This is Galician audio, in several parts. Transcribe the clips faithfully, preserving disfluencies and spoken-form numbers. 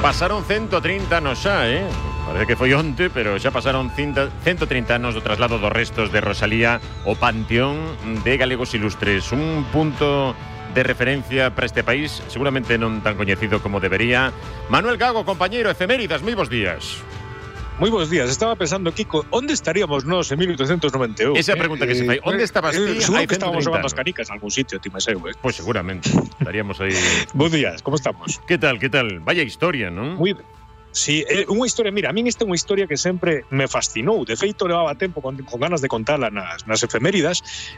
Pasaron ciento treinta anos xa, eh? Parece que foi onte, pero xa pasaron ciento treinta anos do traslado dos restos de Rosalía ao Panteón de Galegos Ilustres. Un punto de referencia para este país, seguramente non tan coñecido como debería. Manuel Gago, compañeiro, efeméridas, moi bons días. Moi bons días. Estaba pensando, Kiko, onde estaríamos nós en mil oitocentos noventa e un? Esa é a pregunta que se fai. Onde estabas ti? Seguro que estábamos jogando as canicas en algún sitio, ti meseu, eh? Pois seguramente. Estaríamos aí. Bons días, como estamos? Que tal, que tal? Vaya historia, non? Moi ben. Sí, é unha historia, mira, a min esta é unha historia que sempre me fascinou. De feito, levaba tempo con, con ganas de contarla nas, nas efeméridas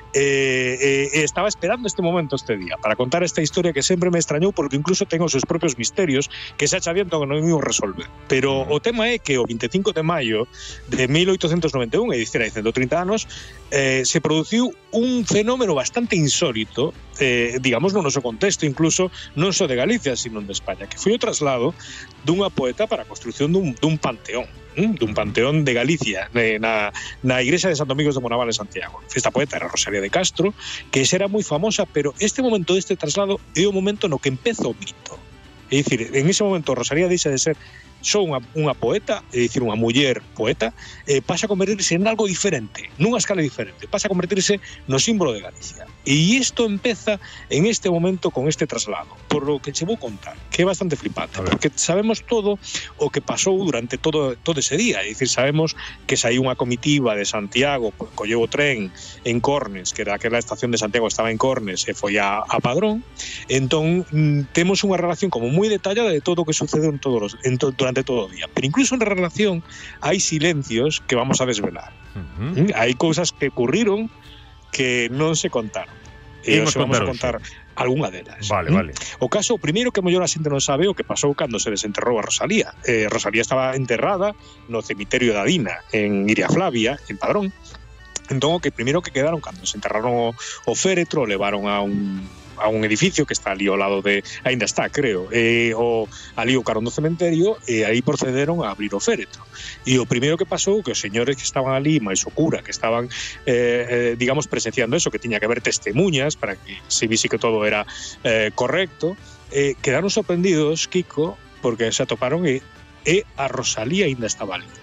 e, e, e estaba esperando este momento, este día, para contar esta historia que sempre me extrañou porque incluso ten os seus propios misterios que se acha viento que non iba resolver. Pero o tema é que o vinte e cinco de maio de mil oitocentos noventa e un, é dicir, hai ciento trinta anos, eh, se produciu un fenómeno bastante insólito, eh, digamos, no noso contexto, incluso non só de Galicia, sino de España, que foi o traslado dunha poeta para a construción dun, dun panteón, ¿eh? dun panteón de Galicia, eh, na, na igrexa de Santo Domingos de Monaval en Santiago. Esta poeta era Rosalía de Castro, que era moi famosa, pero este momento deste traslado é o momento no que empeza o mito. É dicir, en ese momento Rosalía deixa de ser só unha, unha poeta, é dicir, unha muller poeta, eh, pasa a convertirse en algo diferente, nunha escala diferente, pasa a convertirse no símbolo de Galicia. E isto empeza en este momento con este traslado, por lo que che vou contar, que é bastante flipante, porque sabemos todo o que pasou durante todo, todo ese día, é dicir, sabemos que saiu unha comitiva de Santiago, colleu o tren en Cornes, que era aquela estación de Santiago estaba en Cornes, e foi a, a Padrón. Entón, mm, temos unha relación como moi detallada de todo o que sucedeu en todos los, en to, durante todo o día, pero incluso en relación hai silencios que vamos a desvelar. Uh-huh. Hai cousas que ocurriron que non se contaron. E hoxe vamos a contar algunha delas. Vale, vale. O caso, o primeiro que mellor a xente non sabe o que pasou cando se desenterrou a Rosalía. Eh, Rosalía estaba enterrada no cemiterio da Dina, en Iria Flavia, en Padrón. Entón, o que primeiro que quedaron cando se enterraron o, o féretro, levaron a un a un edificio que está ali ao lado de, ainda está, creo, eh, o, ali o carón do cementerio, e aí procederon a abrir o féretro. E o primeiro que pasou, que os señores que estaban ali, máis o cura, que estaban, eh, eh, digamos, presenciando eso, que tiña que haber testemunhas para que se vise que todo era eh, correcto, eh, quedaron sorprendidos, Kiko, porque se atoparon e, e a Rosalía ainda estaba ali.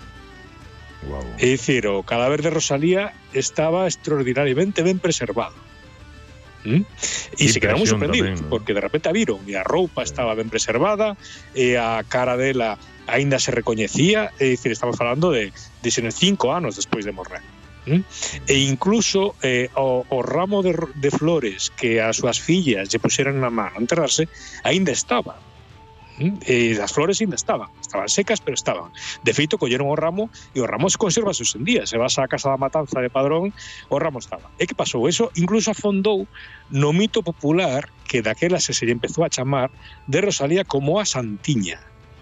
Wow. É dicir, o cadáver de Rosalía estaba extraordinariamente ben preservado. ¿Mm? E se quedamos sorprendidos tamén, ¿no? Porque de repente a viron e a roupa sí. estaba ben preservada e a cara dela aínda se recoñecía, é dicir, estamos falando de, de cinco anos despois de morrer. ¿Mm? E incluso eh, o, o ramo de, de flores que as súas fillas lle puxeran na mano a enterrarse aínda estaba. E as flores ainda estaban, estaban secas, pero estaban. De feito, colleron o ramo e o ramo se conserva sus en día. Se vas á Casa da Matanza de Padrón, o ramo estaba. E que pasou? Eso incluso afondou no mito popular que daquela se se lle empezou a chamar de Rosalía como a Santiña.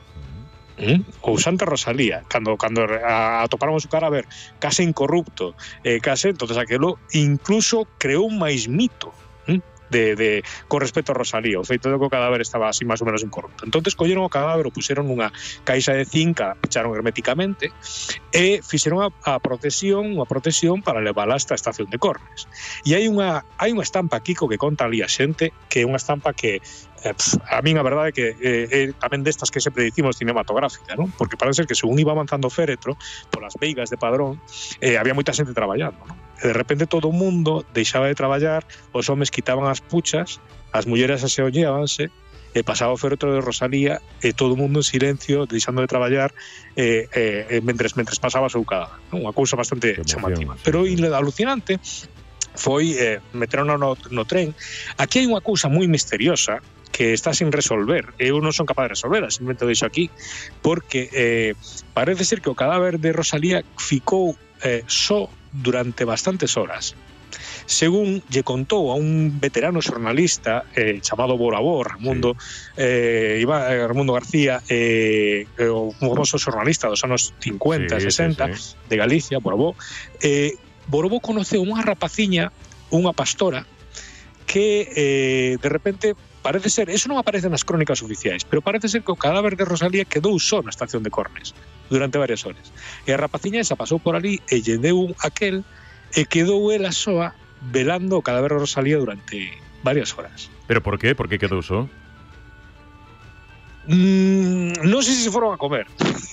¿Mm? Ou Santa Rosalía, cando cando atoparon o seu cadáver case incorrupto, eh, case, entonces aquelo incluso creou máis mito. ¿Mm? De, de, con respecto a Rosalía, o feito de que o cadáver estaba así máis ou menos incorrupto. Entonces colleron o cadáver, o puxeron nunha caixa de zinca, pecharon herméticamente e fixeron a, a protección, unha protección para levala hasta a estación de Cornes. E hai unha hai unha estampa, Kiko, que conta ali a xente, que é unha estampa que eh, pff, a min a verdade é que é eh, tamén destas que sempre dicimos cinematográfica, ¿no? Porque parece ser que según iba avanzando o féretro polas veigas de Padrón, eh, había moita xente traballando, ¿no? E de repente todo o mundo deixaba de traballar, os homes quitaban as puchas, as mulleres aseollábanse, e pasaba o féretro de Rosalía e todo o mundo en silencio, deixando de traballar eh, eh, mentres, mentres pasaba o seu cadáver, ¿no? Unha cousa bastante chamativa. Pero o alucinante foi eh, meteron no, no tren. Aquí hai unha cousa moi misteriosa que está sin resolver. Eu non son capaz de resolver, simplemente o deixo aquí, porque eh, parece ser que o cadáver de Rosalía ficou eh, só durante bastantes horas. Según lle contou a un veterano xornalista eh, chamado Borabor, Raimundo, sí. eh, Iba, eh, Raimundo García, eh, eh, o famoso xornalista dos anos cincuenta, sí, sesenta, sí, sí. de Galicia, Borabó. Eh, Borabó conoceu unha rapaciña, unha pastora, que eh, de repente parece ser, eso non aparece nas crónicas oficiais, pero parece ser que o cadáver de Rosalía quedou só na estación de Cornes durante varias horas. E a rapaciña esa pasou por ali e lle deu aquel e quedou ela soa velando o cadáver de Rosalía durante varias horas. Pero por qué? Por que quedou só? Mm, non sei se se foron a comer.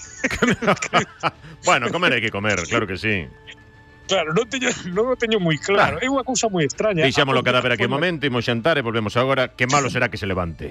Bueno, comer hai que comer, claro que sí. Claro, non teño, non o teño moi claro. claro. É unha cousa moi extraña. Deixámoslo cadáver aquí un momento, imos xantar e volvemos agora. Que malo será que se levante.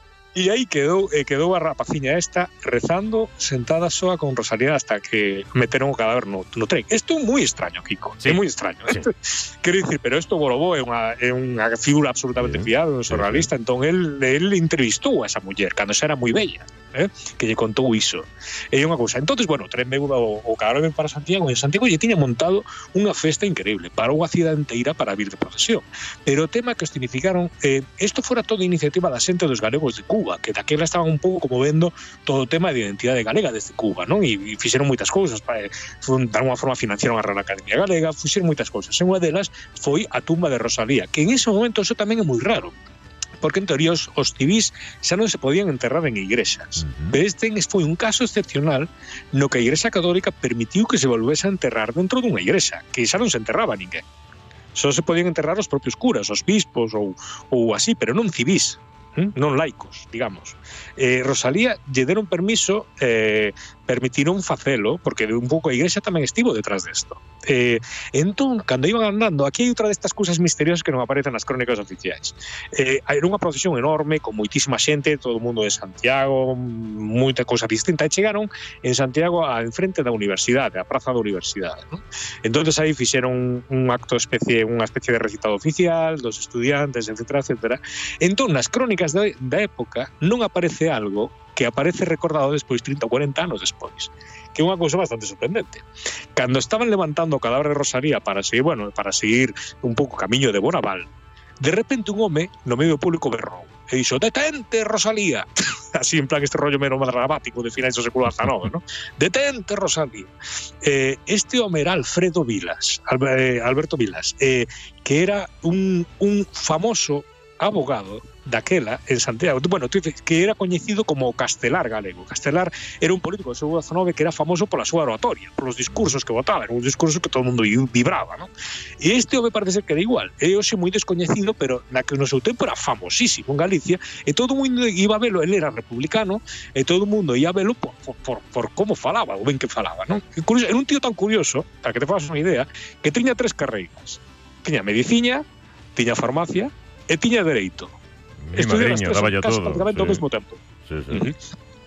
E aí quedou, eh, quedou a rapaciña esta rezando sentada soa con Rosalía hasta que meteron o cadáver no, no tren. Isto é moi extraño, Kiko. Sí. É moi extraño. Sí. Quero dicir, pero isto Bolobó é unha, é unha figura absolutamente sí. fiada, un surrealista. Sí, sí. Entón, el, el entrevistou a esa muller cando xa era moi bella, eh? que lle contou iso. É unha cousa. Entón, bueno, o tren veu o, o cadáver para Santiago e en Santiago lle tiña montado unha festa increíble para unha cidade inteira para vir de procesión. Pero o tema que os significaron, eh, isto fora toda iniciativa da xente dos galegos de Cuba, que daquela estaban un pouco como vendo todo o tema de identidade galega desde Cuba, non? E, e fixeron moitas cousas, para, de alguma forma financiaron a Real Academia Galega, fixeron moitas cousas. E unha delas foi a tumba de Rosalía, que en ese momento eso tamén é moi raro, porque en teoría os, os civís xa non se podían enterrar en igrexas. Uh-huh. Pero este foi un caso excepcional no que a Igrexa Católica permitiu que se volvese a enterrar dentro dunha igrexa, que xa non se enterraba ninguén. Só se podían enterrar os propios curas, os bispos ou, ou así, pero non civís. Non laicos, digamos. Eh, Rosalía lle deron permiso, eh, permitiron facelo, porque un pouco a igrexa tamén estivo detrás desto. Eh, entón, cando iban andando, aquí hai outra destas cousas misteriosas que non aparecen nas crónicas oficiais. Eh, era unha procesión enorme, con moitísima xente, todo o mundo de Santiago, moita cousa distinta, e chegaron en Santiago a enfrente da universidade, a praza da universidade, ¿no? Entón, aí fixeron un acto especie, unha especie de recitado oficial dos estudiantes, etcétera, etcétera. Entón, nas crónicas da, da época non aparece algo que aparece recordado despois, trinta ou cuarenta anos despois, que é unha cousa bastante sorprendente. Cando estaban levantando o cadáver de Rosalía para seguir, bueno, para seguir un pouco camiño de Bonaval, de repente un home no medio público berrou e dixo: "Detente, Rosalía!" Así en plan este rollo menos dramático de finais do século dezanove, ¿no? "Detente, Rosalía!" Eh, este home era Alfredo Vilas, Alberto Vilas, eh, que era un, un famoso abogado daquela en Santiago, bueno, que era coñecido como Castelar galego. Castelar era un político do século dezanove que era famoso pola súa oratoria, polos discursos que botaba, eran uns discursos que todo o mundo vibraba, ¿no? E este home parece ser que era igual, é hoxe moi descoñecido, pero na que no seu tempo era famosísimo en Galicia, e todo o mundo iba a velo, ele era republicano, e todo o mundo ia a velo por, por, por, por como falaba, o ben que falaba, ¿no? Era un tío tan curioso, para que te fagas unha idea, que tiña tres carreiras. Tiña mediciña, tiña farmacia e tiña dereito. Madriña, daba ya todo, prácticamente ao sí. mesmo tempo. Sí, sí. Uh-huh.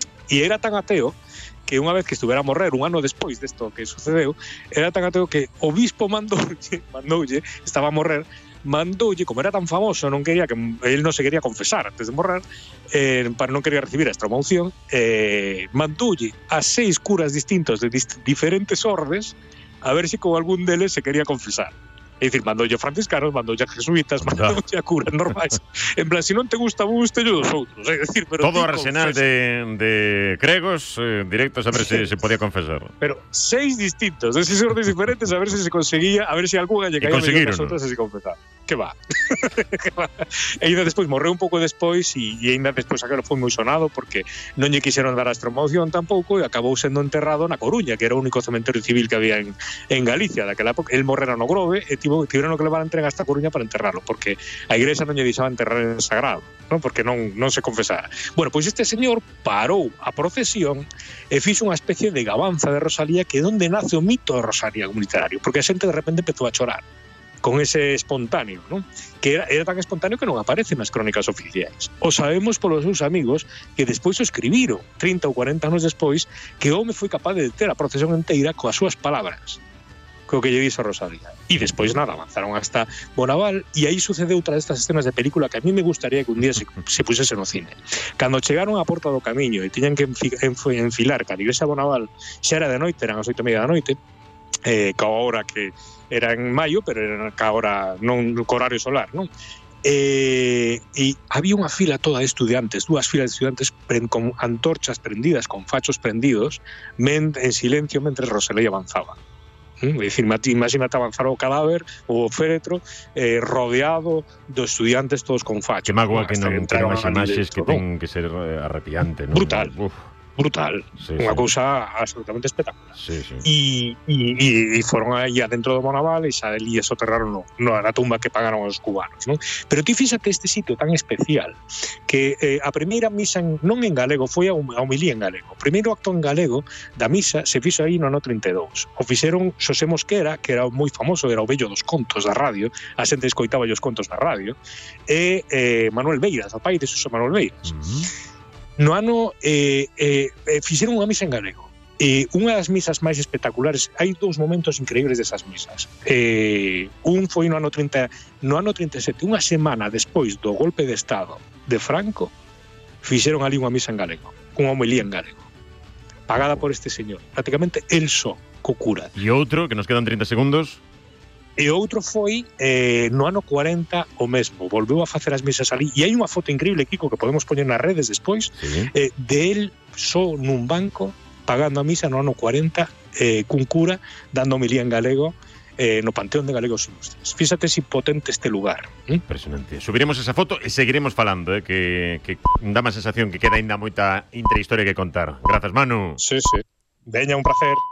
E era tan ateo que unha vez que estuvera a morrer un ano despois desto que sucedeu, era tan ateo que o bispo mandoulle, mandoulle, estaba a morrer, mandoulle, como era tan famoso, non quería que él non se quería confesar antes de morrer, eh, para non quería recibir a extremaunción, eh, mandoulle a seis curas distintos de dist- diferentes ordes a ver se con algún deles se quería confesar. É dicir, mandoulle a franciscanos, mandoulle a jesuitas, mandoulle a curas normais. En plan, se non te gusta vos, te dos outros. É dicir, pero todo arsenal de, de cregos eh, directos a ver se se podía confesar. Pero seis distintos, de seis órdenes diferentes, a ver se se conseguía, a ver se alguna lle caía mellor as outras e se confesaba. Que va. Que va. E ainda despois morreu un pouco despois e, e ainda despois aquilo foi moi sonado porque non lle quixeron dar a extremaunción tampouco e acabou sendo enterrado na Coruña, que era o único cementerio civil que había en, en Galicia daquela época. El morrera no Grove e tiveron que levar a entrega hasta Coruña para enterrarlo, porque a igrexa non lle deixaba enterrar en sagrado, non? Porque non, non se confesara. Bueno, pois este señor parou a procesión e fixo unha especie de gabanza de Rosalía, que é onde nace o mito de Rosalía como literario, porque a xente de repente empezou a chorar con ese espontáneo, non? Que era, era tan espontáneo que non aparece nas crónicas oficiais. O sabemos polos seus amigos que despois o escribiron, trinta ou cuarenta anos despois, que o home foi capaz de deter a procesión inteira coas súas palabras, co que lle dixo a Rosalía. E despois nada, avanzaron hasta Bonaval e aí sucedeu outra destas escenas de película que a mí me gustaría que un día se, se pusese no cine. Cando chegaron á porta do camiño e tiñan que enfilar ca igrexa de Bonaval, xa era de noite, eran as oito e media da noite, eh, ca hora que era en maio, pero era ca hora non co horario solar, non? Eh, e había unha fila toda de estudiantes, dúas filas de estudiantes pre- con antorchas prendidas, con fachos prendidos, men- en silencio mentre Rosalía avanzaba. É dicir, imagínate avanzar o cadáver, o féretro, eh, rodeado dos estudiantes todos con fachos. Que magua que non teñen as imaxes que ten que ser arrepiante, non? Brutal. Uf. brutal, sí, unha sí. cousa absolutamente espectacular. Sí, sí. E, e, e foron aí adentro do Monaval e xa ali soterraron no, no, na tumba que pagaron os cubanos, non? Pero ti fíxate este sitio tan especial que eh, a primeira misa en, non en galego, foi a, a homilía en galego. O primeiro acto en galego da misa se fixo aí no ano trinta e dous. O fixeron Xosé Mosquera, que era moi famoso, era o vello dos contos da radio, a xente escoitaba os contos na radio, e eh, Manuel Beiras, o pai de Xosé Manuel Beiras. Uh-huh. No ano eh, eh, fixeron unha misa en galego. E unha das misas máis espectaculares, hai dous momentos increíbles desas misas. Eh, un foi no ano trinta, no ano trinta e sete, unha semana despois do golpe de Estado de Franco, fixeron ali unha misa en galego, unha homilía en galego, pagada por este señor, prácticamente el só, co cura. E outro, que nos quedan trinta segundos. E outro foi eh, no ano cuarenta o mesmo, volveu a facer as misas ali, e hai unha foto increíble, Kiko, que podemos poñer nas redes despois, sí. eh, de él só nun banco pagando a misa no ano cuarenta, eh, cun cura dando homilía en galego eh, no Panteón de Galegos Ilustres. Fíxate si potente este lugar. ¿eh? Impresionante. Subiremos esa foto e seguiremos falando, eh, que, que dá má sensación que queda ainda moita intrahistoria que contar. Grazas, Manu. Sí, sí. Veña, un placer.